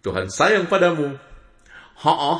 Tuhan sayang padamu. Ha-ah.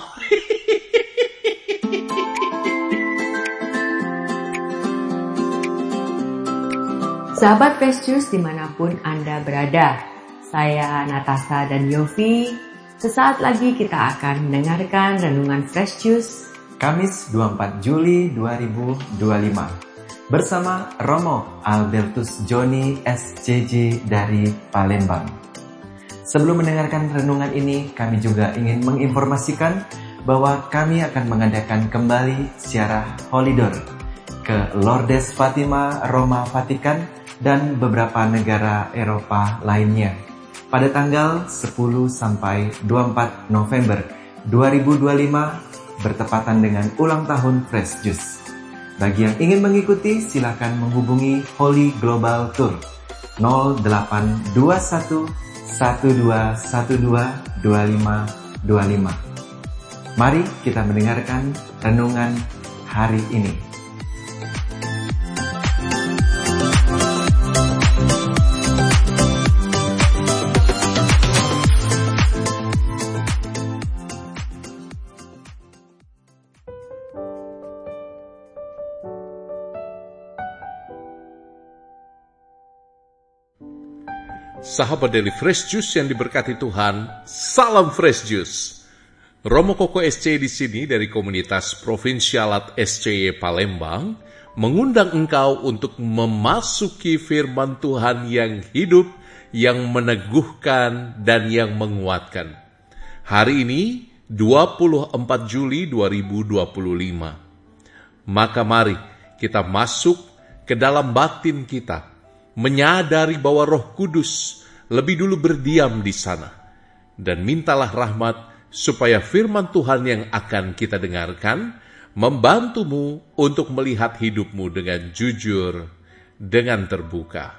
Sahabat Fresh Juice dimanapun Anda berada, saya Natasha dan Yofi. Sesaat lagi kita akan mendengarkan Renungan Fresh Juice Kamis 24 Juli 2025 bersama Romo Albertus Joni SCJ dari Palembang. Sebelum mendengarkan renungan ini, kami juga ingin menginformasikan bahwa kami akan mengadakan kembali secara Holy Door ke Lourdes Fatima, Roma Vatikan, dan beberapa negara Eropa lainnya pada tanggal 10 sampai 24 November 2025 bertepatan dengan ulang tahun Fresh Juice. Bagi yang ingin mengikuti, silakan menghubungi Holy Global Tour 0821 1212 2525. Mari kita mendengarkan renungan hari ini. Sahabat Daily Fresh Juice yang diberkati Tuhan, salam Fresh Juice. Romo Koko SC di sini dari komunitas Provinsialat SCY Palembang mengundang engkau untuk memasuki firman Tuhan yang hidup, yang meneguhkan dan yang menguatkan. Hari ini 24 Juli 2025. Maka mari kita masuk ke dalam batin kita, menyadari bahwa Roh Kudus lebih dulu berdiam di sana. Dan mintalah rahmat supaya firman Tuhan yang akan kita dengarkan membantumu untuk melihat hidupmu dengan jujur, dengan terbuka.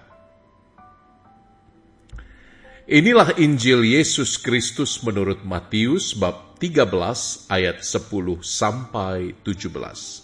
Inilah Injil Yesus Kristus menurut Matius bab 13 ayat 10 sampai 17.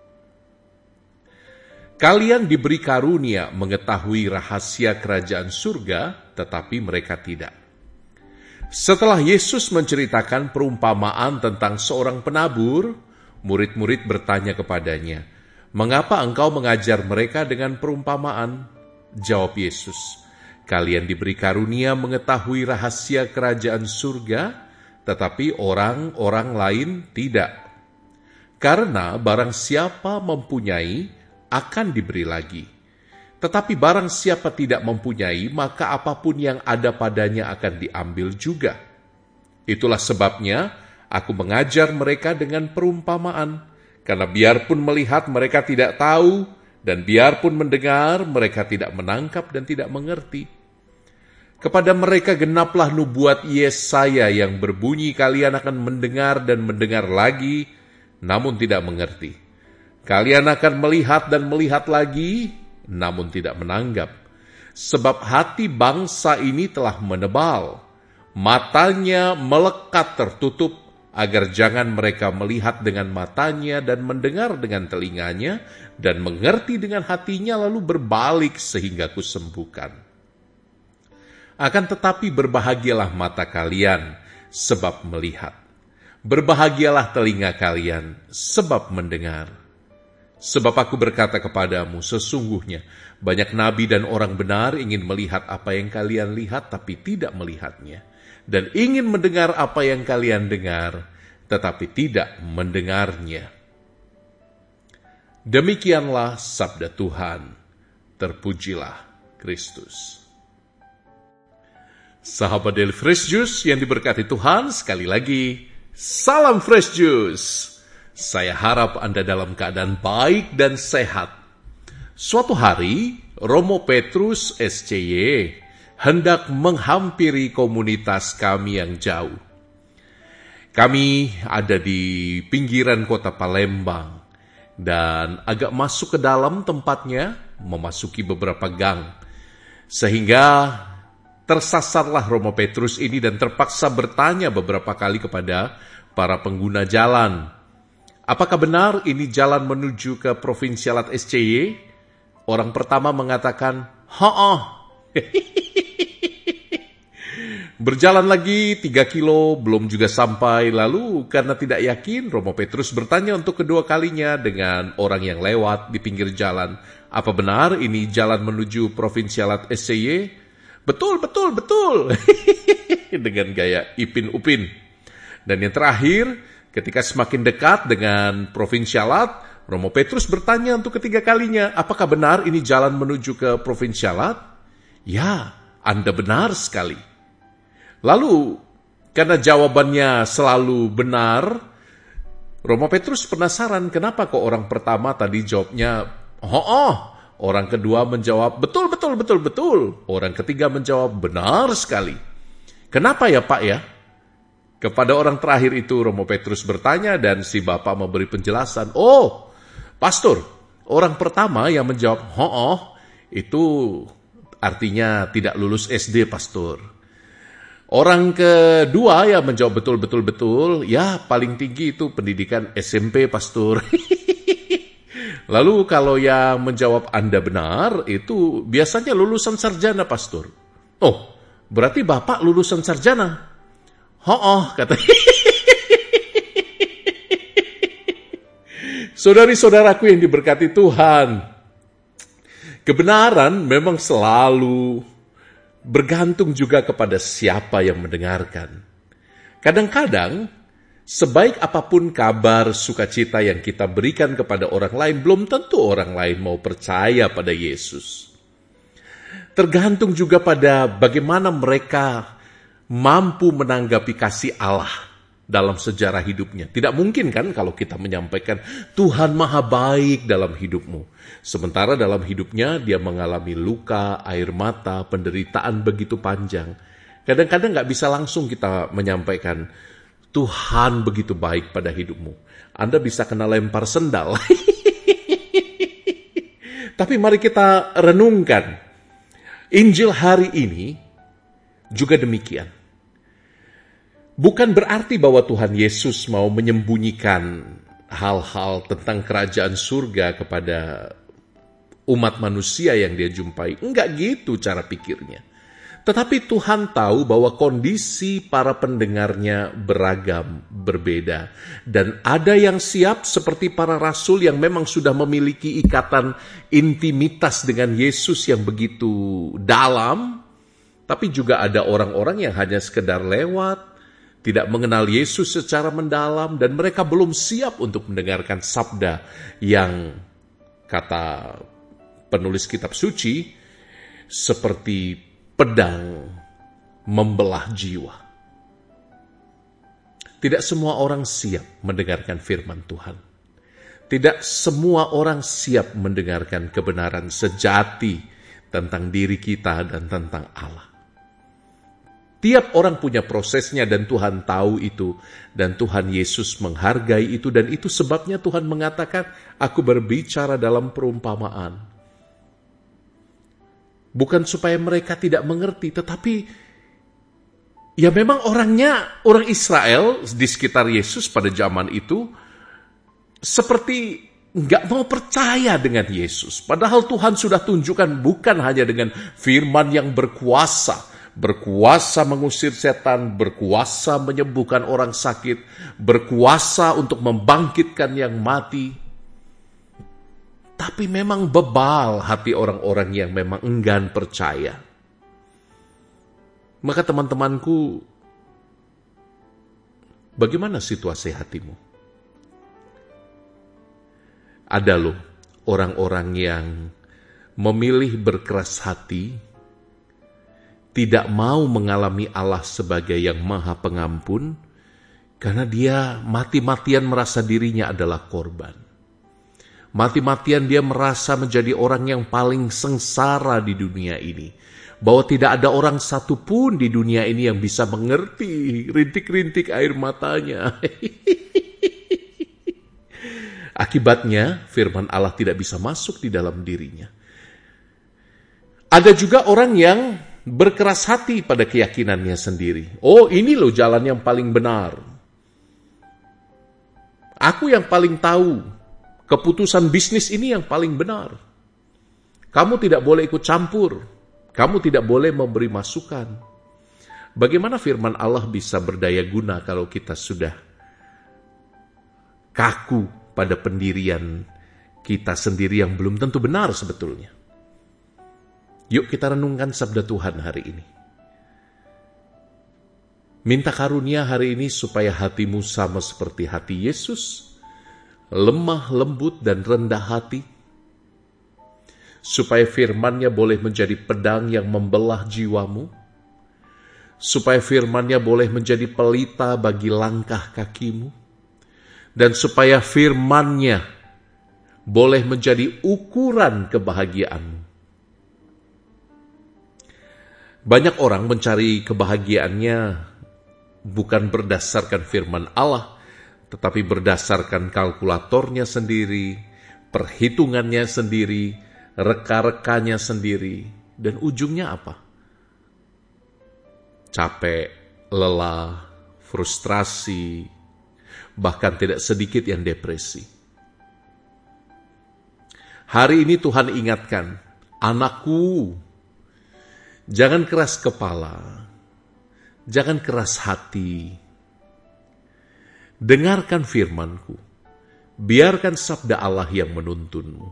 Kalian diberi karunia mengetahui rahasia kerajaan surga, tetapi mereka tidak. Setelah Yesus menceritakan perumpamaan tentang seorang penabur, murid-murid bertanya kepadanya, "Mengapa engkau mengajar mereka dengan perumpamaan?" Jawab Yesus, "Kalian diberi karunia mengetahui rahasia kerajaan surga, tetapi orang-orang lain tidak. Karena barang siapa mempunyai, akan diberi lagi. Tetapi barang siapa tidak mempunyai, maka apapun yang ada padanya akan diambil juga. Itulah sebabnya aku mengajar mereka dengan perumpamaan, karena biarpun melihat mereka tidak tahu, dan biarpun mendengar mereka tidak menangkap dan tidak mengerti. Kepada mereka genaplah nubuat Yesaya yang berbunyi, kalian akan mendengar dan mendengar lagi, namun tidak mengerti. Kalian akan melihat dan melihat lagi, namun tidak menanggap. Sebab hati bangsa ini telah menebal, matanya melekat tertutup, agar jangan mereka melihat dengan matanya dan mendengar dengan telinganya, dan mengerti dengan hatinya lalu berbalik sehingga kusembuhkan. Akan tetapi berbahagialah mata kalian, sebab melihat. Berbahagialah telinga kalian, sebab mendengar. Sebab aku berkata kepadamu, sesungguhnya banyak nabi dan orang benar ingin melihat apa yang kalian lihat, tapi tidak melihatnya. Dan ingin mendengar apa yang kalian dengar, tetapi tidak mendengarnya. Demikianlah sabda Tuhan. Terpujilah Kristus. Sahabat Daily Fresh Juice yang diberkati Tuhan, sekali lagi, salam Fresh Juice. Saya harap Anda dalam keadaan baik dan sehat. Suatu hari, Romo Petrus SCY hendak menghampiri komunitas kami yang jauh. Kami ada di pinggiran kota Palembang dan agak masuk ke dalam tempatnya, memasuki beberapa gang. Sehingga tersasarlah Romo Petrus ini dan terpaksa bertanya beberapa kali kepada para pengguna jalan. Apakah benar ini jalan menuju ke Provinsialat SCY? Orang pertama mengatakan, "Ha-ah." Berjalan lagi 3 kilo, belum juga sampai. Lalu karena tidak yakin, Romo Petrus bertanya untuk kedua kalinya dengan orang yang lewat di pinggir jalan. Apa benar ini jalan menuju Provinsialat SCY? Betul. Dengan gaya Ipin Upin. Dan yang terakhir, ketika semakin dekat dengan Provinsialat, Romo Petrus bertanya untuk ketiga kalinya, apakah benar ini jalan menuju ke Provinsialat? Ya, Anda benar sekali. Lalu, karena jawabannya selalu benar, Romo Petrus penasaran kenapa kok orang pertama tadi jawabnya, orang kedua menjawab, betul. Orang ketiga menjawab, benar sekali. Kenapa ya Pak ya? Kepada orang terakhir itu Romo Petrus bertanya dan si Bapak memberi penjelasan. Oh, Pastor, orang pertama yang menjawab, itu artinya tidak lulus SD, Pastor. Orang kedua yang menjawab betul, ya paling tinggi itu pendidikan SMP, Pastor. Lalu kalau yang menjawab Anda benar, itu biasanya lulusan sarjana, Pastor. Oh, berarti Bapak lulusan sarjana? Kata. Saudari-saudaraku yang diberkati Tuhan, kebenaran memang selalu bergantung juga kepada siapa yang mendengarkan. Kadang-kadang, sebaik apapun kabar sukacita yang kita berikan kepada orang lain, belum tentu orang lain mau percaya pada Yesus. Tergantung juga pada bagaimana mereka mampu menanggapi kasih Allah dalam sejarah hidupnya. Tidak mungkin kan kalau kita menyampaikan, Tuhan maha baik dalam hidupmu. Sementara dalam hidupnya dia mengalami luka, air mata, penderitaan begitu panjang. Kadang-kadang gak bisa langsung kita menyampaikan, Tuhan begitu baik pada hidupmu. Anda bisa kena lempar sendal. Tapi mari kita renungkan. Injil hari ini juga demikian. Bukan berarti bahwa Tuhan Yesus mau menyembunyikan hal-hal tentang kerajaan surga kepada umat manusia yang dia jumpai. Enggak gitu cara pikirnya. Tetapi Tuhan tahu bahwa kondisi para pendengarnya beragam, berbeda. Dan ada yang siap seperti para rasul yang memang sudah memiliki ikatan intimitas dengan Yesus yang begitu dalam. Tapi juga ada orang-orang yang hanya sekedar lewat, tidak mengenal Yesus secara mendalam, dan mereka belum siap untuk mendengarkan sabda yang, kata penulis kitab suci, seperti pedang membelah jiwa. Tidak semua orang siap mendengarkan firman Tuhan. Tidak semua orang siap mendengarkan kebenaran sejati tentang diri kita dan tentang Allah. Tiap orang punya prosesnya dan Tuhan tahu itu. Dan Tuhan Yesus menghargai itu. Dan itu sebabnya Tuhan mengatakan, aku berbicara dalam perumpamaan. Bukan supaya mereka tidak mengerti, tetapi ya memang orang Israel di sekitar Yesus pada zaman itu seperti nggak mau percaya dengan Yesus. Padahal Tuhan sudah tunjukkan bukan hanya dengan firman yang berkuasa mengusir setan, berkuasa menyembuhkan orang sakit, berkuasa untuk membangkitkan yang mati. Tapi memang bebal hati orang-orang yang memang enggan percaya. Maka teman-temanku, bagaimana situasi hatimu? Ada loh orang-orang yang memilih berkeras hati, tidak mau mengalami Allah sebagai yang maha pengampun, karena dia mati-matian merasa dirinya adalah korban. Mati-matian dia merasa menjadi orang yang paling sengsara di dunia ini. Bahwa tidak ada orang satupun di dunia ini yang bisa mengerti rintik-rintik air matanya. Akibatnya, firman Allah tidak bisa masuk di dalam dirinya. Ada juga orang yang berkeras hati pada keyakinannya sendiri. Oh, ini loh jalan yang paling benar. Aku yang paling tahu. Keputusan bisnis ini yang paling benar. Kamu tidak boleh ikut campur. Kamu tidak boleh memberi masukan. Bagaimana firman Allah bisa berdaya guna kalau kita sudah kaku pada pendirian kita sendiri yang belum tentu benar sebetulnya? Yuk kita renungkan sabda Tuhan hari ini. Minta karunia hari ini supaya hatimu sama seperti hati Yesus, lemah, lembut, dan rendah hati. Supaya firman-Nya boleh menjadi pedang yang membelah jiwamu. Supaya firman-Nya boleh menjadi pelita bagi langkah kakimu. Dan supaya firman-Nya boleh menjadi ukuran kebahagiaanmu. Banyak orang mencari kebahagiaannya bukan berdasarkan firman Allah, tetapi berdasarkan kalkulatornya sendiri, perhitungannya sendiri, reka-rekanya sendiri. Dan ujungnya apa? Capek, lelah, frustrasi, bahkan tidak sedikit yang depresi. Hari ini Tuhan ingatkan, anakku, jangan keras kepala, jangan keras hati. Dengarkan firman-Ku, biarkan sabda Allah yang menuntunmu.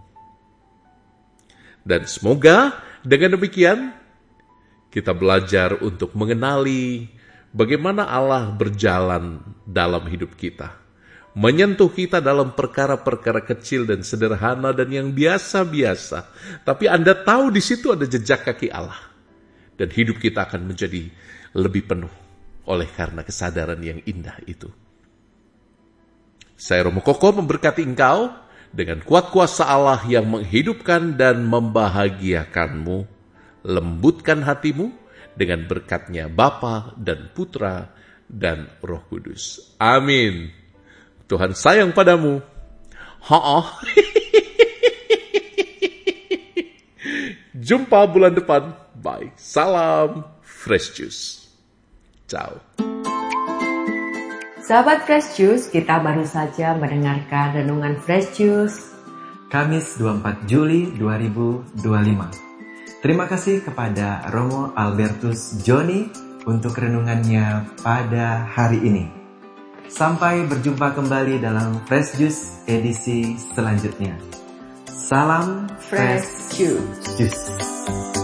Dan semoga dengan demikian kita belajar untuk mengenali bagaimana Allah berjalan dalam hidup kita. Menyentuh kita dalam perkara-perkara kecil dan sederhana dan yang biasa-biasa. Tapi Anda tahu di situ ada jejak kaki Allah. Dan hidup kita akan menjadi lebih penuh oleh karena kesadaran yang indah itu. Saya Romo Koko memberkati engkau dengan kuat kuasa Allah yang menghidupkan dan membahagiakanmu. Lembutkan hatimu dengan berkat-Nya Bapa dan Putra dan Roh Kudus. Amin. Tuhan sayang padamu. Jumpa bulan depan. Bye. Salam Fresh Juice. Ciao. Sahabat Fresh Juice, kita baru saja mendengarkan renungan Fresh Juice Kamis 24 Juli 2025. Terima kasih kepada Romo Albertus Joni untuk renungannya pada hari ini. Sampai berjumpa kembali dalam Fresh Juice edisi selanjutnya. Salam Fresh Juice.